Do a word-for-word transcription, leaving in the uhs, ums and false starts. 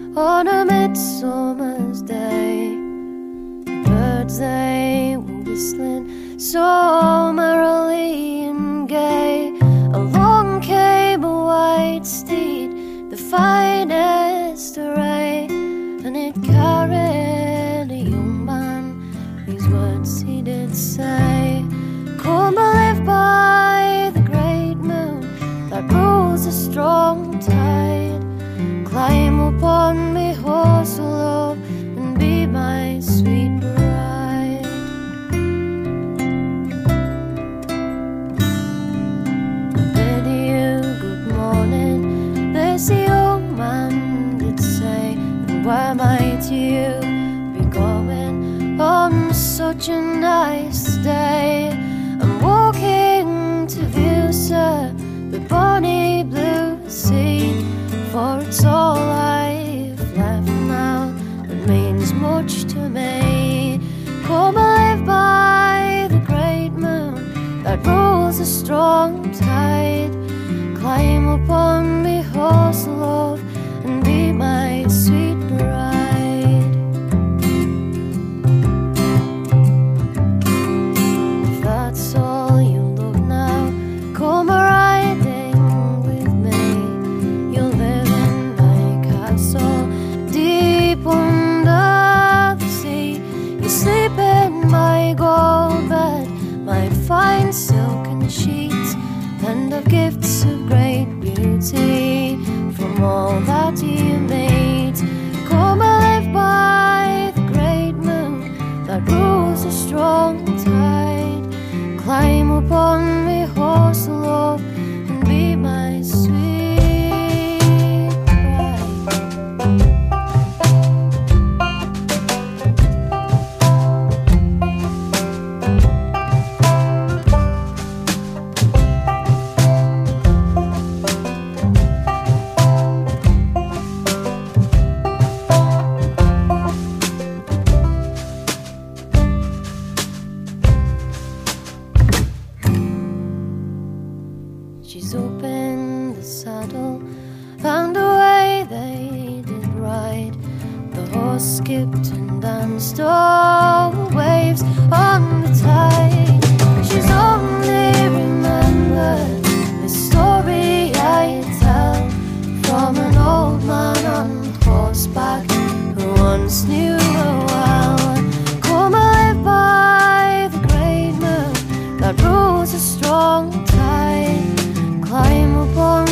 on a midsummer's day. The birds they were whistling so merrily and gay. Along came a white steed, the finest array, and it carried a young man. These words he did say: come and live by the great moon that rules a strong tide. Climb upon me horse of love and be my sweet bride. Bid you good morning, this young man did say, and where might you be going on such a nice day? I'm walking to view, sir, the bonny blue sea, for it's all I've left now that means much to me. Come and live by the great moon that rules a strong tide. Climb upon me horse of love and be my sweet bride. If that's all you love now, come a riding with me. You'll live in my castle deep under the sea. You sleep in my gold bed, my fine silken sheets, and of gifts of great beauty from all that you meet. Come and live by the great moon that rules a strong tide. Climb upon me horse of love and be my sweet bride. She's opened the saddle, found a way they did ride. The horse skipped and danced over waves on the tide. She's only remembered the story I tell from an old man on horseback who once knew her well. Come and live by the great moon that rules a strong tide. Climb upon